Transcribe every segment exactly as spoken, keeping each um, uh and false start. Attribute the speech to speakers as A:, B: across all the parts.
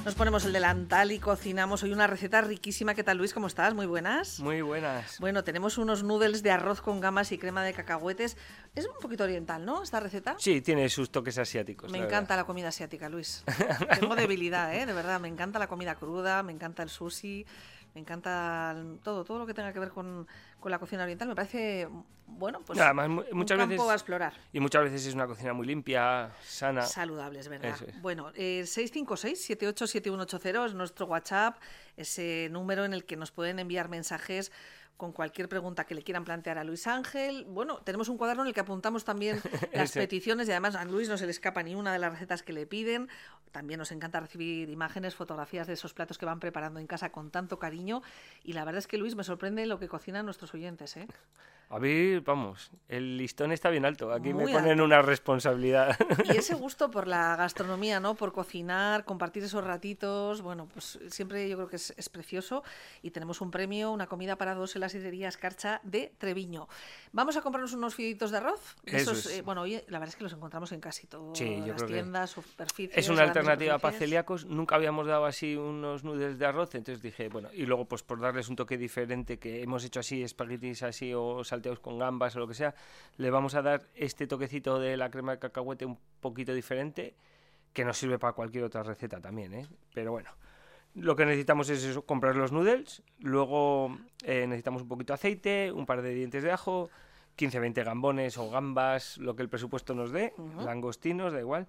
A: Nos ponemos el delantal y cocinamos hoy una receta riquísima. ¿Qué tal, Luis? ¿Cómo estás? Muy buenas.
B: Muy buenas.
A: Bueno, tenemos unos noodles de arroz con gambas y crema de cacahuetes. Es un poquito oriental, ¿no? Esta receta.
B: Sí, tiene sus toques asiáticos.
A: Me
B: la
A: encanta
B: verdad.
A: la comida asiática, Luis. Tengo debilidad, ¿eh? De verdad, me encanta la comida cruda, me encanta el sushi, me encanta todo, todo lo que tenga que ver con, con la cocina oriental. Me parece, bueno, pues
B: Además, mu-
A: un
B: muchas
A: campo
B: veces,
A: a explorar.
B: Y muchas veces es una cocina muy limpia, sana.
A: Saludable, es verdad.
B: Eso es.
A: Bueno, eh, seis cinco seis, siete ocho siete uno ocho cero es nuestro WhatsApp, ese número en el que nos pueden enviar mensajes con cualquier pregunta que le quieran plantear a Luis Ángel. Bueno, tenemos un cuaderno en el que apuntamos también las
B: Ese.
A: peticiones y además a Luis no se le escapa ni una de las recetas que le piden. También nos encanta recibir imágenes, fotografías de esos platos que van preparando en casa con tanto cariño y la verdad es que, Luis, me sorprende lo que cocinan nuestros oyentes, ¿eh?
B: A ver, vamos, el listón está bien alto. Aquí
A: Muy
B: me ponen
A: alto.
B: una responsabilidad.
A: Y ese gusto por la gastronomía, ¿no? Por cocinar, compartir esos ratitos, bueno, pues siempre yo creo que es, es precioso. Y tenemos un premio, una comida para dos en la sidrería Escarcha de Treviño. Vamos a comprarnos unos fiditos de arroz.
B: Eso
A: Esos,
B: es.
A: eh, bueno, oye, la verdad es que los encontramos en casi todas
B: Sí, yo
A: las
B: creo que
A: tiendas, superficies.
B: Es una
A: grandes
B: alternativa para
A: superficies.
B: celíacos. Nunca habíamos dado así unos noodles de arroz, entonces dije, bueno, y luego pues por darles un toque diferente, que hemos hecho así espaguetis así o salteados con gambas o lo que sea, le vamos a dar este toquecito de la crema de cacahuete un poquito diferente, que nos sirve para cualquier otra receta también, ¿eh? Pero bueno, lo que necesitamos es eso, comprar los noodles, luego eh, necesitamos un poquito de aceite, un par de dientes de ajo, quince veinte gambones o gambas, lo que el presupuesto nos dé,
A: Ujú.
B: langostinos, da igual.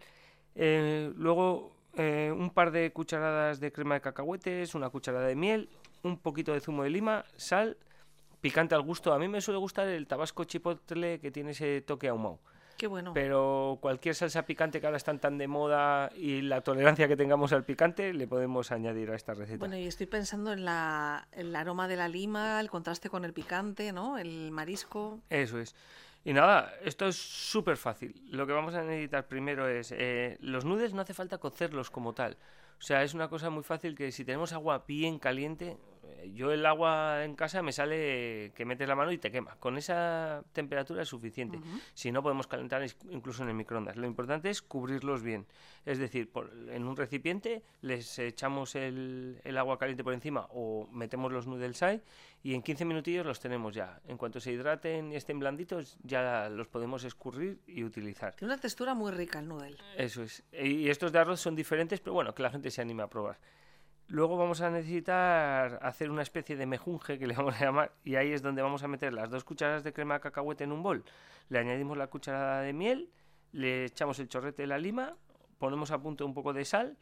B: Eh, luego eh, un par de cucharadas de crema de cacahuetes, una cucharada de miel, un poquito de zumo de lima, sal, picante al gusto. A mí me suele gustar el tabasco chipotle, que tiene ese toque ahumado.
A: Qué bueno.
B: Pero cualquier salsa picante que ahora están tan de moda y la tolerancia que tengamos al picante, le podemos añadir a esta receta.
A: Bueno, y estoy pensando en la, el aroma de la lima, el contraste con el picante, ¿no? El marisco.
B: Eso es. Y nada, esto es súper fácil. Lo que vamos a necesitar primero es... Eh, los noodles no hace falta cocerlos como tal. O sea, es una cosa muy fácil que si tenemos agua bien caliente... eh, Yo el agua en casa me sale que metes la mano y te quema. Con esa temperatura es suficiente.
A: Ujú.
B: Si no, podemos calentar is- incluso en el microondas. Lo importante es cubrirlos bien. Es decir, por- en un recipiente les echamos el, el agua caliente por encima o metemos los noodles ahí y en quince minutillos los tenemos ya. En cuanto se hidraten y estén blanditos, ya los podemos escurrir y utilizar.
A: Tiene una textura muy rica el noodle.
B: Eso es. Y estos de arroz son diferentes, pero bueno, que la gente se anime a probar. Luego vamos a necesitar hacer una especie de mejunje, que le vamos a llamar, y ahí es donde vamos a meter las dos cucharadas de crema de cacahuete en un bol. Le añadimos la cucharada de miel, le echamos el chorrete de la lima, ponemos a punto un poco de sal,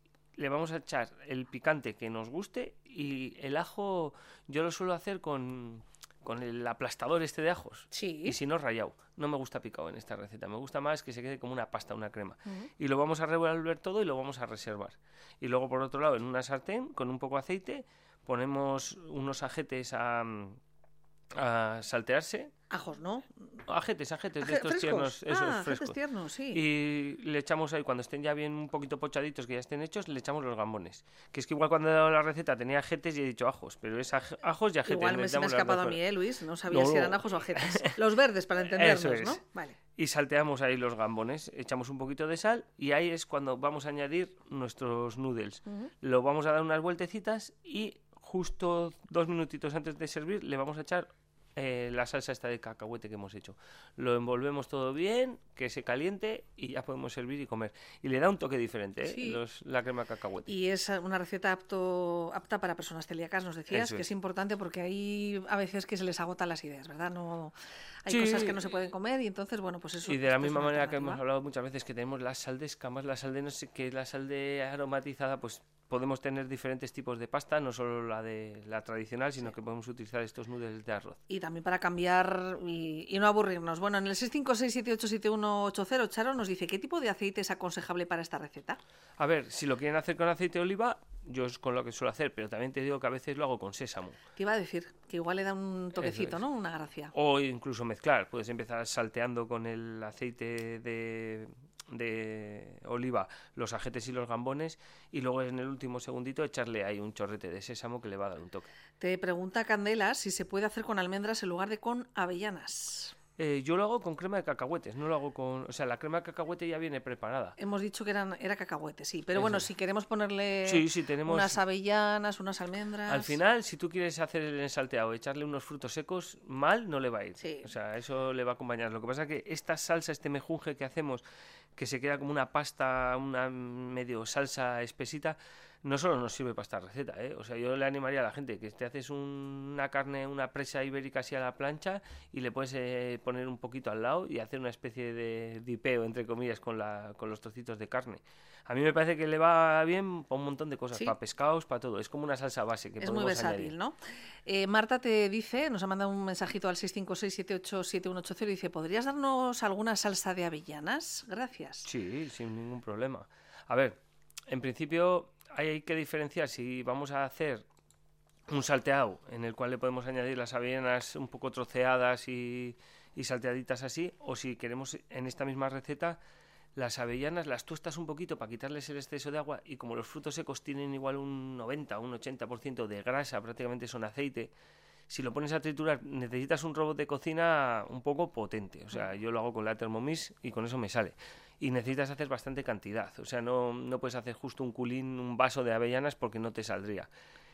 B: le vamos a echar el picante que nos guste y el ajo yo lo suelo hacer con, con el aplastador este de ajos.
A: Sí.
B: Y si no, rallado. No me gusta picado en esta receta. Me gusta más que se quede como una pasta, una crema.
A: Ujú.
B: Y lo vamos a revolver todo y lo vamos a reservar. Y luego, por otro lado, en una sartén con un poco de aceite, ponemos unos ajetes a, a saltearse.
A: Ajos, ¿no?
B: Ajetes, ajetes de
A: Aje-
B: estos tiernos, esos
A: ah, ajetes
B: frescos.
A: tiernos, sí.
B: Y le echamos ahí, cuando estén ya bien un poquito pochaditos, que ya estén hechos, le echamos los gambones. Que es que igual cuando he dado la receta tenía ajetes y he dicho ajos, pero es aj- ajos y ajetes.
A: Igual me, se me ha
B: necesitamos las
A: escapado
B: dos
A: a mí,
B: cosas.
A: ¿eh, Luis? No sabía
B: No,
A: si
B: no.
A: eran ajos o ajetes. Los verdes, para entendernos,
B: Eso es.
A: ¿no? Vale.
B: Y salteamos ahí los gambones, echamos un poquito de sal y ahí es cuando vamos a añadir nuestros noodles.
A: Ujú.
B: Lo vamos a dar unas vueltecitas y justo dos minutitos antes de servir le vamos a echar eh, la salsa esta de cacahuete que hemos hecho. Lo envolvemos todo bien, que se caliente y ya podemos servir y comer. Y le da un toque diferente, ¿eh?
A: Sí.
B: Los, la crema de cacahuete.
A: Y es una receta apto, apta para personas celíacas, nos decías,
B: Eso
A: que
B: es.
A: es importante porque hay a veces que se les agotan las ideas, ¿verdad? No, hay
B: Sí.
A: cosas que no se pueden comer y entonces, bueno, pues eso.
B: Y de la
A: esto es
B: misma
A: una
B: manera que hemos
A: alternativa.
B: hablado muchas veces que tenemos la sal de escamas, la sal de no sé qué, la sal de aromatizada, pues podemos tener diferentes tipos de pasta, no solo la de la tradicional, sino que podemos utilizar estos noodles de arroz.
A: Y también para cambiar y, y no aburrirnos. Bueno, en el seis cinco seis, siete ocho siete uno ocho cero, Charo nos dice, ¿qué tipo de aceite es aconsejable para esta receta?
B: A ver, si lo quieren hacer con aceite de oliva, yo es con lo que suelo hacer, pero también te digo que a veces lo hago con sésamo.
A: Te iba a decir, que igual le da un toquecito,
B: es.
A: ¿no? Una gracia.
B: O incluso mezclar, puedes empezar salteando con el aceite de, de oliva los ajetes y los gambones y luego en el último segundito echarle ahí un chorrete de sésamo que le va a dar un toque.
A: Te pregunta Candela si se puede hacer con almendras en lugar de con avellanas.
B: Eh, yo lo hago con crema de cacahuetes, no lo hago con... O sea, la crema de cacahuete ya viene preparada.
A: Hemos dicho que eran, era cacahuete, sí. Pero
B: Eso.
A: bueno, si queremos ponerle
B: sí, sí, tenemos...
A: unas avellanas, unas almendras...
B: Al final, si tú quieres hacer el salteado, echarle unos frutos secos, mal no le va a ir.
A: Sí.
B: O sea, eso le va a acompañar. Lo que pasa es que esta salsa, este mejunje que hacemos, que se queda como una pasta, una medio salsa espesita, no solo nos sirve para esta receta, ¿eh? O sea, yo le animaría a la gente que te haces un, una carne, una presa ibérica así a la plancha y le puedes eh, poner un poquito al lado y hacer una especie de dipeo, entre comillas, con, la, con los trocitos de carne. A mí me parece que le va bien para un montón de cosas, ¿sí? Para pescados, para todo. Es como una salsa base que
A: es
B: podemos
A: muy versátil,
B: añadir.
A: ¿no? Eh, Marta te dice, nos ha mandado un mensajito al seis cinco seis, siete ocho siete uno ocho cero y dice, ¿podrías darnos alguna salsa de avellanas? Gracias.
B: Sí, sin ningún problema. A ver, en principio hay que diferenciar si vamos a hacer un salteado en el cual le podemos añadir las avellanas un poco troceadas y, y salteaditas así, o si queremos en esta misma receta las avellanas las tuestas un poquito para quitarles el exceso de agua, y como los frutos secos tienen igual un noventa o un ochenta por ciento de grasa, prácticamente son aceite, si lo pones a triturar necesitas un robot de cocina un poco potente. O sea, yo lo hago con la Thermomix y con eso me sale. Y necesitas hacer bastante cantidad. O sea, no, no puedes hacer justo un culín, un vaso de avellanas porque no te saldría.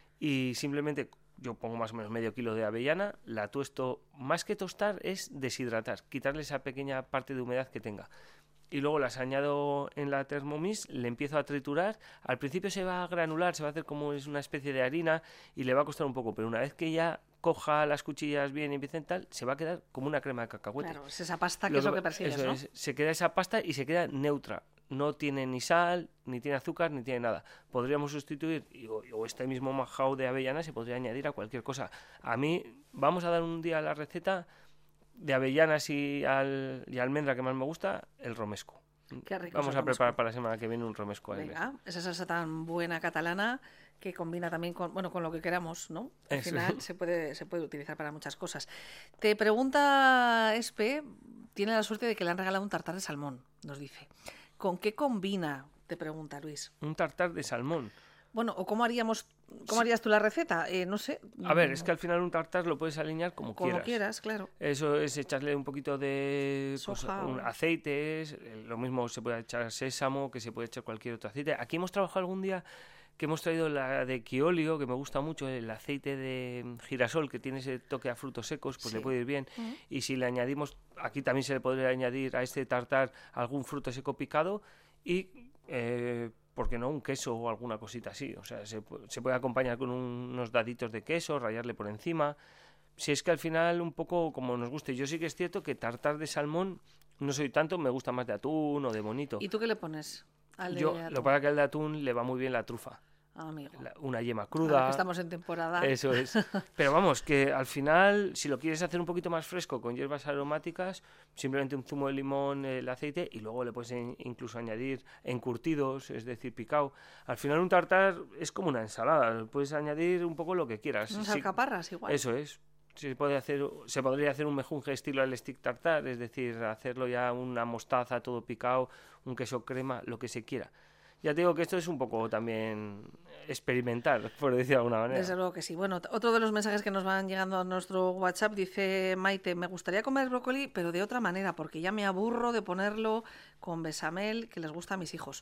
B: Y simplemente yo pongo más o menos medio kilo de avellana, la tuesto. Más que tostar es deshidratar, quitarle esa pequeña parte de humedad que tenga. Y luego las añado en la Thermomix, le empiezo a triturar. Al principio se va a granular, se va a hacer como es una especie de harina y le va a costar un poco, pero una vez que ya coja las cuchillas bien y empiecen tal, se va a quedar como una crema de cacahuete.
A: Claro, es esa pasta que
B: lo
A: es lo
B: que,
A: que persigues,
B: eso
A: ¿no?
B: Es, se queda esa pasta y se queda neutra. No tiene ni sal, ni tiene azúcar, ni tiene nada. Podríamos sustituir, o, o este mismo majao de avellana se podría añadir a cualquier cosa. A mí, vamos a dar un día la receta de avellanas y, al, y almendra que más me gusta, el romesco.
A: Qué rico.
B: Vamos a preparar para la semana que viene un romesco.
A: Venga, esa salsa tan buena catalana que combina también con, bueno, con lo que queramos, ¿no? Al
B: Eso.
A: final se puede, se puede utilizar para muchas cosas. Te pregunta Espe, tiene la suerte de que le han regalado un tartar de salmón, nos dice. ¿Con qué combina? Te pregunta Luis.
B: Un tartar de salmón.
A: Bueno, o cómo haríamos, cómo harías tú la receta, eh, no sé.
B: A ver, es que al final un tartar lo puedes alinear como,
A: como
B: quieras.
A: quieras, claro.
B: Eso es echarle un poquito de
A: soja,
B: pues, un, aceites, lo mismo se puede echar sésamo, que se puede echar cualquier otro aceite. Aquí hemos trabajado algún día que hemos traído la de Chiolio, que me gusta mucho, el aceite de girasol, que tiene ese toque a frutos secos, pues sí, le puede ir bien. Uh-huh. Y si le añadimos, aquí también se le podría añadir a este tartar algún fruto seco picado y... Eh, ¿por qué no? Un queso o alguna cosita así. O sea, se, se puede acompañar con un, unos daditos de queso, rallarle por encima. Si es que al final un poco como nos guste. Yo sí que es cierto que tartar de salmón no soy tanto, me gusta más de atún o de bonito.
A: ¿Y tú qué le pones al de
B: Yo,
A: atún?
B: Lo que pasa es que al de atún le va muy bien la trufa.
A: Ah, amigo.
B: La, una yema cruda.
A: Ahora que estamos en temporada.
B: Eso es. Pero vamos, que al final, si lo quieres hacer un poquito más fresco con hierbas aromáticas, simplemente un zumo de limón, el aceite, y luego le puedes in, incluso añadir encurtidos, es decir, picado. Al final un tartar es como una ensalada, puedes añadir un poco lo que quieras.
A: Unas
B: sí,
A: alcaparras igual.
B: Eso es. Se puede hacer, se podría hacer un mejunje estilo al stick tartar, es decir, hacerlo ya una mostaza todo picado, un queso crema, lo que se quiera. Ya te digo que esto es un poco también experimentar, por decir de alguna manera.
A: Desde luego que sí. Bueno, otro de los mensajes que nos van llegando a nuestro WhatsApp dice Maite, me gustaría comer brócoli, pero de otra manera, porque ya me aburro de ponerlo con bechamel, que les gusta a mis hijos.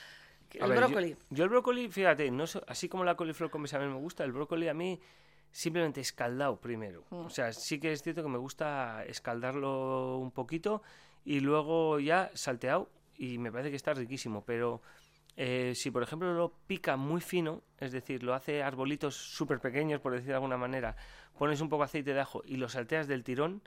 A: El
B: ver,
A: brócoli.
B: Yo, yo el brócoli, fíjate, no so, así como la coliflor con bechamel me gusta, el brócoli a mí simplemente escaldado primero. Mm. O sea, sí que es cierto que me gusta escaldarlo un poquito y luego ya salteado y me parece que está riquísimo, pero... Eh, si por ejemplo lo pica muy fino, es decir, lo hace arbolitos súper pequeños, por decir de alguna manera, pones un poco de aceite de ajo y lo salteas del tirón,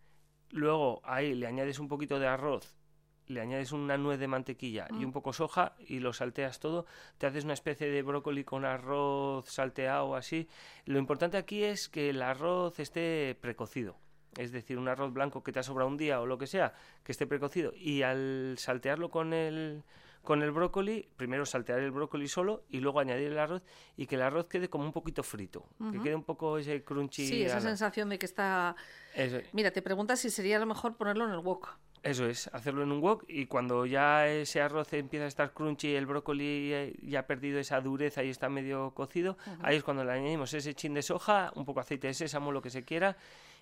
B: luego ahí le añades un poquito de arroz, le añades una nuez de mantequilla mm. y un poco soja y lo salteas todo, te haces una especie de brócoli con arroz salteado así. Lo importante aquí es que el arroz esté precocido. Es decir, un arroz blanco que te ha sobrado un día o lo que sea, que esté precocido, y al saltearlo con el... Con el brócoli, primero saltear el brócoli solo y luego añadir el arroz y que el arroz quede como un poquito frito, uh-huh. que quede un poco ese crunchy.
A: Sí, esa sensación de que está... Eso. Mira, te preguntas si sería lo mejor ponerlo en el wok.
B: Eso es, hacerlo en un wok y cuando ya ese arroz empieza a estar crunchy y el brócoli ya ha perdido esa dureza y está medio cocido, uh-huh. ahí es cuando le añadimos ese chin de soja, un poco de aceite de sésamo, lo que se quiera,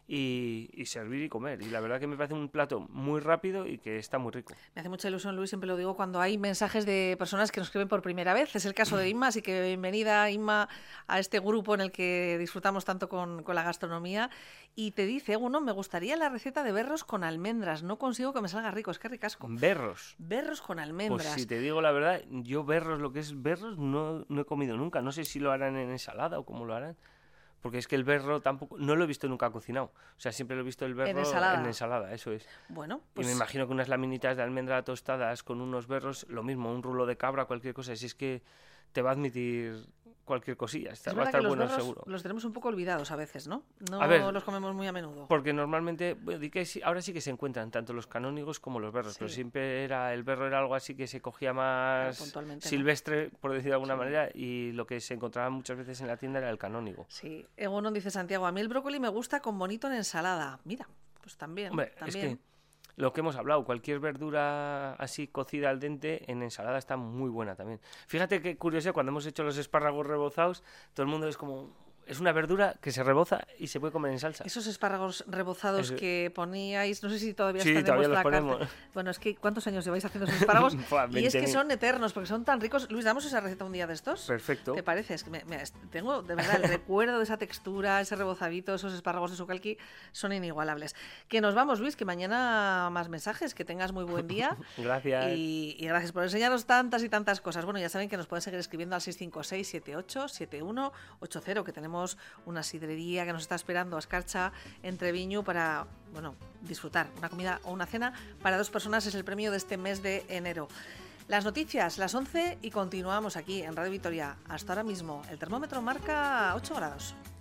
B: y, y servir y comer. Y la verdad que me parece un plato muy rápido y que está muy rico.
A: Me hace mucha ilusión, Luis, siempre lo digo, cuando hay mensajes de personas que nos escriben por primera vez. Es el caso de Inma, así que bienvenida, Inma, a este grupo en el que disfrutamos tanto con, con la gastronomía. Y te dice, uno, me gustaría la receta de berros con almendras. No consigo que me salga rico, es que ricasco.
B: Berros.
A: Berros con almendras.
B: Pues si te digo la verdad, yo berros, lo que es berros, no, no he comido nunca. No sé si lo harán en ensalada o cómo lo harán. Porque es que el berro tampoco, no lo he visto nunca cocinado. O sea, siempre lo he visto el berro
A: en ensalada,
B: en ensalada, eso es.
A: Bueno, pues...
B: Y me imagino que unas laminitas de almendra tostadas con unos berros, lo mismo, un rulo de cabra, cualquier cosa. Si es que te va a admitir cualquier cosilla, está, va a estar bueno seguro.
A: Los tenemos un poco olvidados a veces, ¿no? No
B: a ver,
A: los comemos muy a menudo.
B: Porque normalmente, bueno, di que sí, ahora sí que se encuentran tanto los canónigos como los berros, sí. Pero siempre era el berro era algo así que se cogía más claro, silvestre, ¿no? Por decir de alguna sí. manera, y lo que se encontraba muchas veces en la tienda era el canónigo.
A: Sí, Egonon dice Santiago, a mí el brócoli me gusta con bonito en ensalada. Mira, pues también.
B: Hombre,
A: también.
B: Es que lo que hemos hablado, cualquier verdura así cocida al dente en ensalada está muy buena también. Fíjate qué curioso, cuando hemos hecho los espárragos rebozados, todo el mundo es como... Es una verdura que se reboza y se puede comer en salsa.
A: Esos espárragos rebozados Eso. que poníais, no sé si todavía
B: sí,
A: están
B: todavía
A: en vuestra
B: los ponemos.
A: carta. Bueno, es que ¿cuántos años lleváis haciendo esos espárragos? Y es que son eternos, porque son tan ricos. Luis, ¿damos esa receta un día de estos?
B: Perfecto.
A: ¿Te parece? Es que me, me, tengo, de verdad, el recuerdo de esa textura, ese rebozadito, esos espárragos de sucalqui, son inigualables. Que nos vamos, Luis, que mañana más mensajes, que tengas muy buen día.
B: Gracias.
A: Y, y gracias por enseñarnos tantas y tantas cosas. Bueno, ya saben que nos pueden seguir escribiendo al seis cinco seis, siete ocho, siete uno ocho cero, que tenemos una sidrería que nos está esperando a Escarcha en Treviño para, bueno, disfrutar una comida o una cena para dos personas. Es el premio de este mes de enero. Las noticias, las once, y continuamos aquí en Radio Vitoria. Hasta ahora mismo el termómetro marca ocho grados.